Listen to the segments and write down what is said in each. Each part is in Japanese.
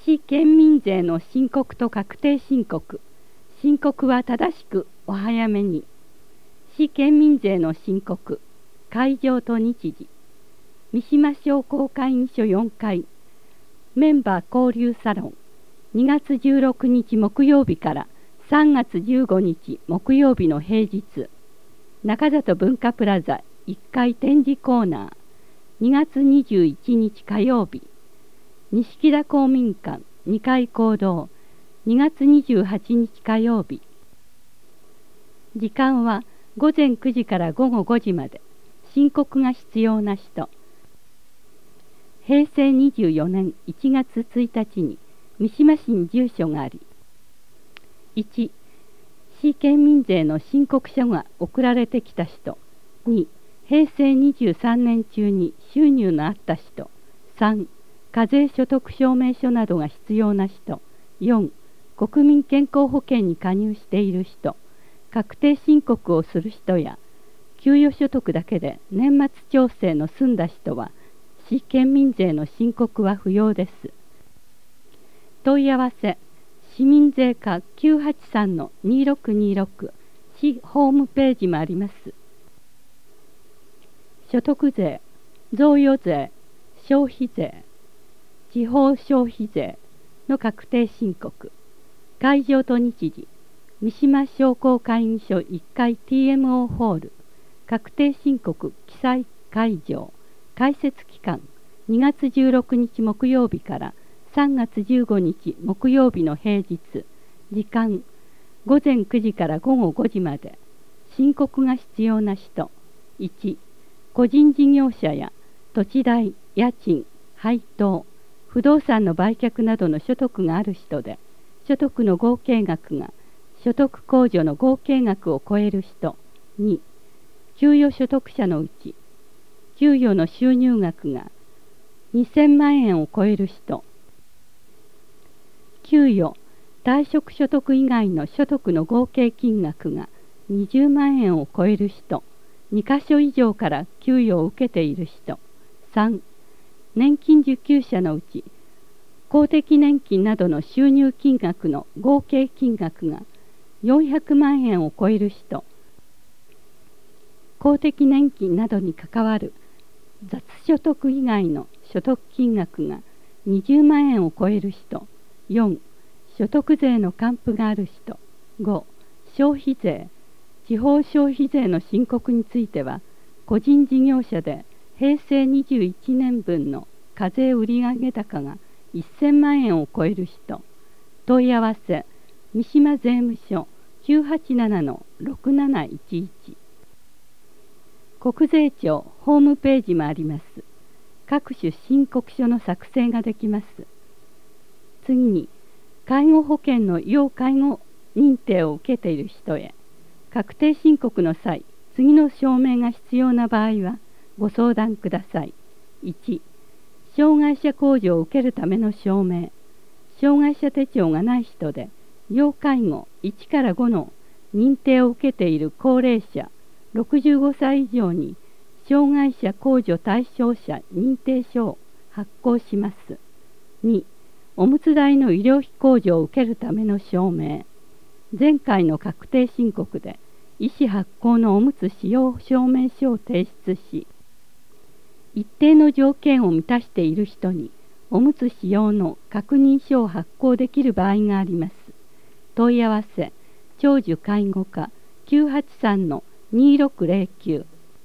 市県民税の申告と確定申告。申告は正しくお早めに。市県民税の申告。会場と日時。三島商工会議所4階。メンバー交流サロン。2月16日木曜日から3月15日木曜日の平日。中里文化プラザ1階展示コーナー。2月21日火曜日。錦田公民館2階講堂。2月28日火曜日。時間は午前9時から午後5時まで。申告が必要な人。平成24年1月1日に三島市に住所があり、1. 市県民税の申告書が送られてきた人。2. 平成23年中に収入のあった人。3. 課税所得証明書などが必要な人。4. 国民健康保険に加入している人。確定申告をする人や、給与所得だけで年末調整の済んだ人は、市県民税の申告は不要です。問い合わせ、市民税課 983-2626 市ホームページもあります。所得税、贈与税、消費税、地方消費税の確定申告。会場と日時、三島商工会議所1階 TMO ホール。確定申告記載会場。開設期間2月16日木曜日から3月15日木曜日の平日。時間午前9時から午後5時まで。申告が必要な人。1. 個人事業者や土地代、家賃、配当、不動産の売却などの所得がある人で、所得の合計額が所得控除の合計額を超える人。2. 給与所得者のうち、給与の収入額が2000万円を超える人。給与、退職所得以外の所得の合計金額が20万円を超える人。2カ所以上から給与を受けている人。3. 年金受給者のうち、公的年金などの収入金額の合計金額が400万円を超える人。公的年金などに関わる雑所得以外の所得金額が20万円を超える人。4. 所得税の還付がある人。5. 消費税、地方消費税の申告については、個人事業者で平成21年分の課税売上高が1000万円を超える人。問い合わせ、三島税務署 987-6711。国税庁ホームページもあります。各種申告書の作成ができます。次に、介護保険の要介護認定を受けている人へ、確定申告の際、次の証明が必要な場合はご相談ください。1. 障害者控除を受けるための証明。障害者手帳がない人で、要介護1から5の認定を受けている高齢者、65歳以上に障害者控除対象者認定書を発行します。2. おむつ代の医療費控除を受けるための証明。前回の確定申告で医師発行のおむつ使用証明書を提出し、一定の条件を満たしている人におむつ使用の確認書を発行できる場合があります。問い合わせ、長寿介護課 983-2609。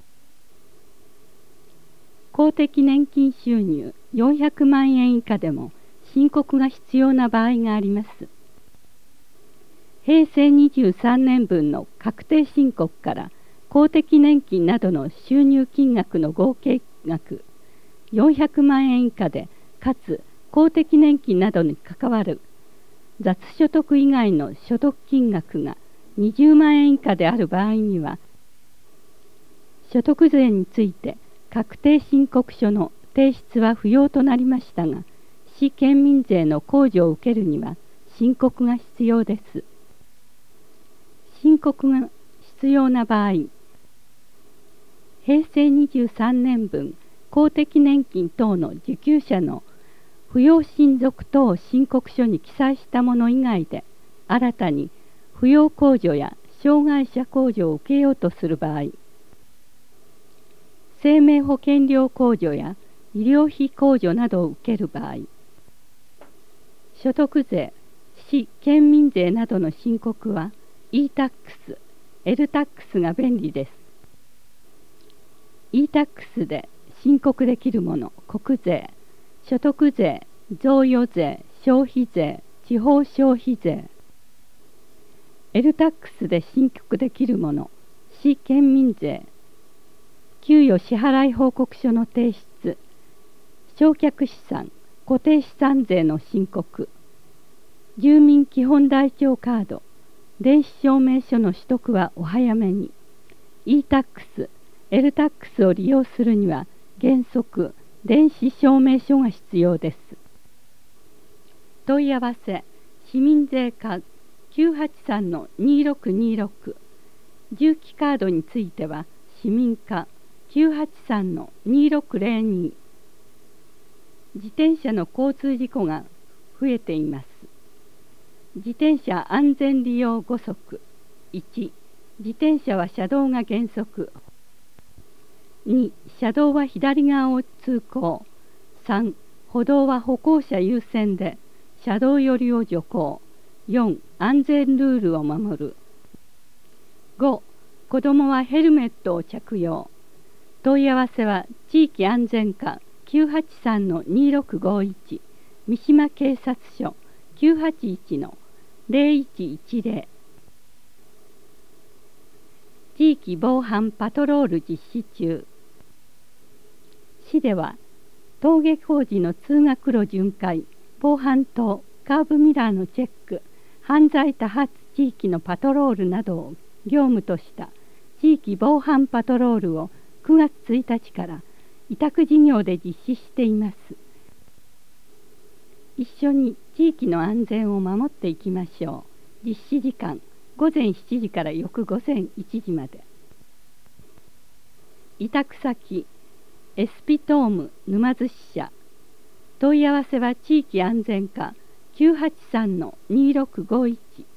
公的年金収入400万円以下でも申告が必要な場合があります。平成23年分の確定申告から公的年金などの収入金額の合計額400万円以下で、かつ公的年金などに関わる雑所得以外の所得金額が20万円以下である場合には、所得税について確定申告書の提出は不要となりましたが、市県民税の控除を受けるには申告が必要です。申告が必要な場合、平成23年分公的年金等の受給者の扶養親族等申告書に記載したもの以外で新たに扶養控除や障害者控除を受けようとする場合、生命保険料控除や医療費控除などを受ける場合、所得税、市県民税などの申告は e-tax、L-tax が便利です。e-tax で申告できるもの、国税、所得税、贈与税、消費税、地方消費税。L-tax で申告できるもの、市県民税、給与支払い報告書の提出、償却資産、固定資産税の申告、住民基本台帳カード、電子証明書の取得はお早めに。e-tax、L-tax を利用するには原則電子証明書が必要です。問い合わせ、市民税課 983-2626、重機カードについては市民課 983-2602。自転車の交通事故が増えています。自転車安全利用5則。1、自転車は車道が原則。2、車道は左側を通行。3、歩道は歩行者優先で車道寄りを徐行。4、安全ルールを守る。5、子どもはヘルメットを着用。問い合わせは地域安全課 983-2651、三島警察署 981-0110。地域防犯パトロール実施中。市では登下校時の通学路巡回、防犯灯、カーブミラーのチェック、犯罪多発地域のパトロールなどを業務とした地域防犯パトロールを9月1日から委託事業で実施しています。一緒に地域の安全を守っていきましょう。実施時間午前7時から翌午前1時まで。委託先エスピトーム沼津支社。問い合わせは地域安全課 983-2651